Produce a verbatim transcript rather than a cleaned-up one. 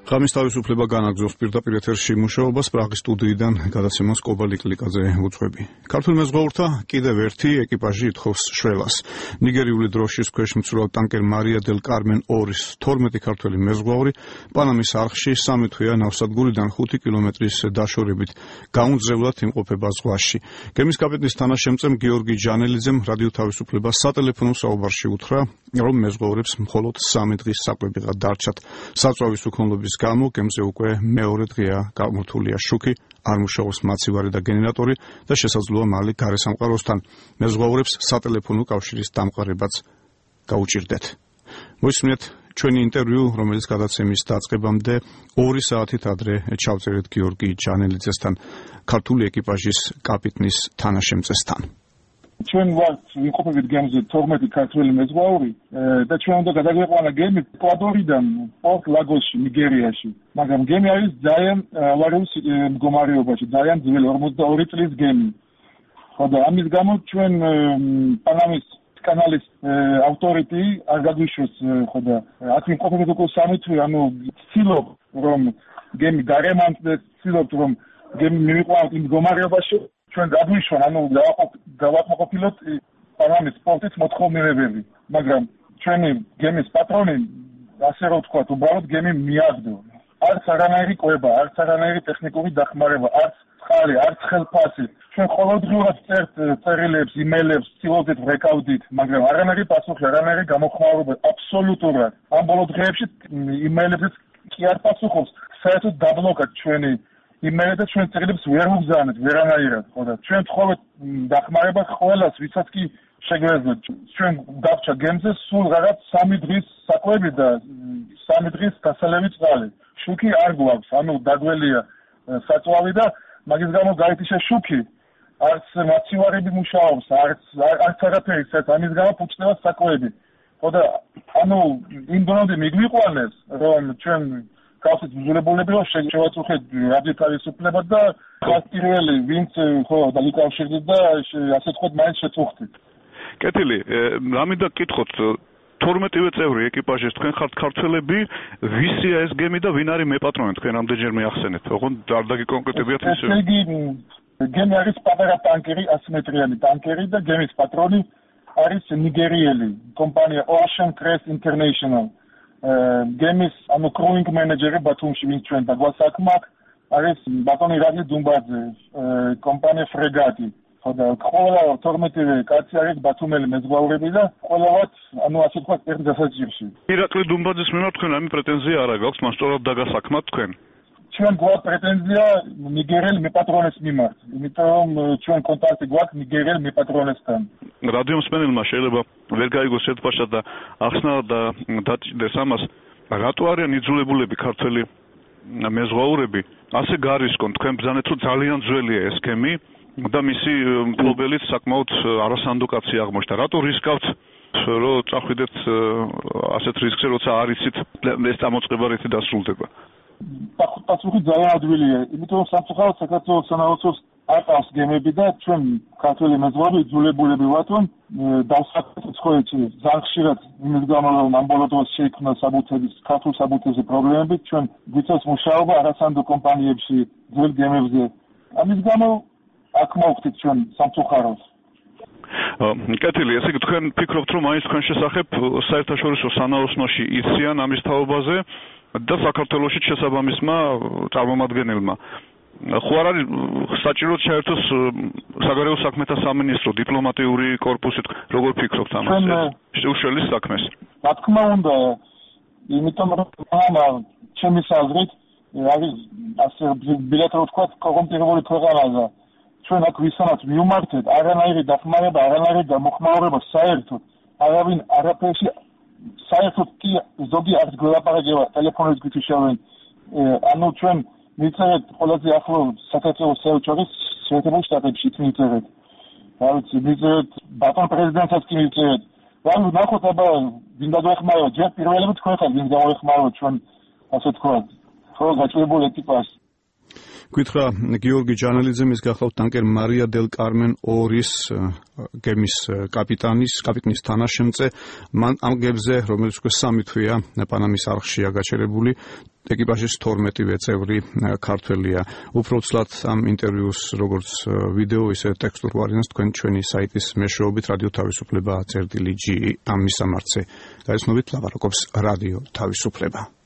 ღამის თავისუფლება განაგრძობს პირდაპირ ეთერში მუშაობას პრაღის სტუდიიდან გადაცემას კობალი კლიკაძე უძღვები. ქართულ მეზღვაურთა კიდევ ერთი ეკიპაჟი ითხოვს შველას. ნიგერიული დროშის ქვეშ მცურავ ტანკერ მარია დელ კარმენ ორის თორმეტი ქართველი მეზღვაური პანამის არხში სამი თვეა ნავსადგურიდან ხუთი კილომეტრის დაშორებით გაუნձრებლად იმყოფება ზღვაში. გემის კაპიტნის თანაშემწემ გიორგი ჯანელიძემ რადიო თავისუფლებას სატელეფონო საუბარში უთხრა, რომ მეზღვაურებს მხოლოდ სამი დღის საკვებიღა დარჩათ. საწვავის უქონლობის გამო გემზე უკვე მეორე დღეა გამორთულია შუქი, არ მუშაობს მაცივარი და გენერატორი და შესაძლოა მალე გარესამყაროსთან. მეზღვაურებს სატელეფონო კავშირის დამყარებაც გაუჭირდეთ. მოისმინეთ ჩვენი ინტერვიუ, რომელიც გადაცემის დაწყებამდე ორი საათით ადრე ჩავწერეთ გიორგი ჯანელიძესთან, ქართული ეკიპაჟის კაპიტნის თანაშემწესთან. ჩვენ ვართ ვიმყოფებით გემზე თორმეტი ქართველი მეზღვაური და ჩვენ უნდა გადაგვეყვანა გემი ეკვადორიდან პორტ ლაგოსში, ნიგერიაში. მაგრამ გემი არის ძალიან ავარიულ მდგომარეობაში, ძალიან ძველი ორმოცდაორი წლის გემი. ხო და ამის გამო ჩვენ პანამის კანალის ავტორიტი არ გაგვიშვეს, ხო და აქ ვიმყოფებით უკვე სამი თვე, ანუ ვცდილობ რომ გემი გარემანტდეს, ვცდილობ რომ გემი მივიყვანოთ იმ მდგომარეობაში, ჩვენ გაგვიშვან, ანუ გავაკმაყოფილოთ პანამის პორტის მოთხოვნილებელი, მაგრამ ჩვენი გემის პატრონი, ასე რომ ვთქვათ, უბრალოდ გემი მიაგდო. არც არანაირი კვება, არც არანაირი ტექნიკური დახმარება, არც წყალი, არც ხელფასი. ჩვენ ყოველდღიურად წერთ წერილებს, იმეილებს, ვცდილობდით ვრეკავდით, მაგრამ არანაირი პასუხი, არანაირი გამოხმაურება, აბსოლუტურად. ამ ბოლო დღეებში იმეილებზეც კი არ პასუხობს, საერთოდ დაბლოკად ჩვენი იმეილები და ჩვენ წერილებს ვერ ვგზავნეთ ვერანაირად, ხო და ჩვენ ვთხოვეთ დახმარება ყველას, ვისაც კი შეგვეძლოთ. ჩვენ დავრჩა გემზე სულ რაღაც სამი დღის საკვები და სამი დღის დასალევი წყალი. შუქი არ გვაქვს, ანუ დაგველია საწვავი და მაგის გამო გაითიშა შუქი. არც მაცივარები მუშაობს, არც არც არაფერი, საერთოდ ამის გამო ფუჭდება საკვები. ხო და ანუ იმ დონემდე მიგვიყვანეს, რომ ჩვენ გავხსით ბრძოლებულები, რომ შევაწუხეთ რადიო თავისუფლებას და პირველი ვინც ხო დაიკავშირდით და ასე თქვათ მაინც შეწუხდით. კეთილი, რამინდა გკითხოთ, თორმეტივე წევრი ეკიპაჟის თქვენ ხართ ქართველები, ვისია ეს გემი და ვინ არის მეპატრონე, თქვენ რამდენჯერმე ახსენეთ, ოღონდ არ დაგიკონკრეტებიათ ისე. ესე იგი, გემი არის პატარა ტანკერი, ასიმეტრიანი ტანკერი და გემის პატრონი არის ნიგერიელი კომპანია Ocean Crest International. გემის ანუ კრუინგ მენეჯერი ბათუმში, ვინც ჩვენ დაგვასაქმაქ, არის ბატონი რადლი დუმბაძე, კომპანია ფრეგატი. ხო და ყველა თორმეტივე კაცი არის ბათუმელი მეზღვაურები და ყველავაც, ანუ ასე ვთქვათ, ერთ დასაჭირში. ირაკლი დუმბაძის მიმართ თქვენ ამი პრეტენზია არ აქვს, მას სწორად დაგასაქმათ თქვენ? ჩვენ გვაქვს პრეტენზია ნიგერიელ მეპატრონეს მიმართ, იმიტომ რომ ჩვენ კონტაქტი გვაქვს ნიგერიელ მეპატრონესთან. რადიო მსმენელმა შეიძლება ვერ გაიგოს ერთბაშად და ახსნა და დაჭირდეს ამას, რატო არიან იძულებულები ქართველი მეზღვაურები ასე გარისკონ, თქვენ ბრძანეთ, რომ ძალიან ძველია ეს გემი და მისი მფლობელიც საკმაოდ არასანდო კაცი აღმოჩნდა. რატო რისკავთ, რომ წახვიდეთ ასეთ რისკზე, როცა არ იცით ეს წამოწყება რითი დასრულდება? პასუხი ძალიან ადვილია, იმიტომ რომ სამწუხაროდ საქართველოს სანაოსნოს არტავს გემები და ჩვენ ქართველი მეზღვაურები იძულებულები ვართ, რომ დავსაქმოთ ცხოვრებში ძალიან ხშირად იმის გამო, რომ ამ ბოლო დროს შეიქმნა საბუთების, ქართულ საბუთებზე პრობლემები, ჩვენ გვიწევს მუშაობა არასანდო კომპანიებში, ძველ გემებზე. ამის გამო აქ მოვხდით ჩვენ სამწუხაროდ. კეთილი, ესე იგი თქვენ ფიქრობთ, რომ მაინც თქვენ შესახებ საერთაშორისო სანაოსნოში იციან ამის თაობაზე და საქართველოში შესაბამისმა წარმომადგენელმა. ხო არ არის საჭიროდ შეერთოს საგარეო საქმეთა სამინისტრო, დიპლომატიური კორპუსი, როგორ ფიქრობთ ამას? შეუშლის საქმეს. რა თქმა უნდა, იმიტომ რომ ჩემი აზრით არის ასე ბილეთრად ვთქვათ, კორუმპირებული ქვეყანა. ჩვენ აქ ვისანაც მივმართეთ, არანაირი დახმარება, არანაირი გამოხმაურება საერთოდ, არავინ არაფერში საერთოდ კი ზოგი არც გველაპარაკება ტელეფონით გითიშავენ. ანუ ჩვენ მიწერეთ ყველაზე ახლო საქართველოს საელჩოს შეერთებულ შტატებში მიწერეთ. რა ვიცი, მიწერეთ ბატონ პრეზიდენტსაც კი მიწერეთ. რა ნახოთ აბა ვინ დაგვეხმაურება, ჯერ პირველები თქვენ ხართ ვინ დაგვეხმაურება ჩვენ ასე თქვა. ხო გაჭირებული ეკიპაჟი. გითხრა გიორგი ჯანელიძე, მის გახლავთ ტანკერ მარია დელ კარმენ ორის გემის კაპიტანის, კაპიტნის თანაშემწე. მან ამ გემზე, რომელიც უკვე სამი თვეა პანამის არხშია გაჩერებული, ეკიპაჟის თორმეტი წევრი ქართველია. უფრო ცლად ამ ინტერვიუს როგორც ვიდეო, ისე ტექსტურ ვარიანტს თქვენ ჩვენი საიტის მეშვეობით რადიო თავისუფლება წერტილი ჯი ამ მისამართზე. გაიცნობით ლაპარაკობს რადიო თავისუფლება.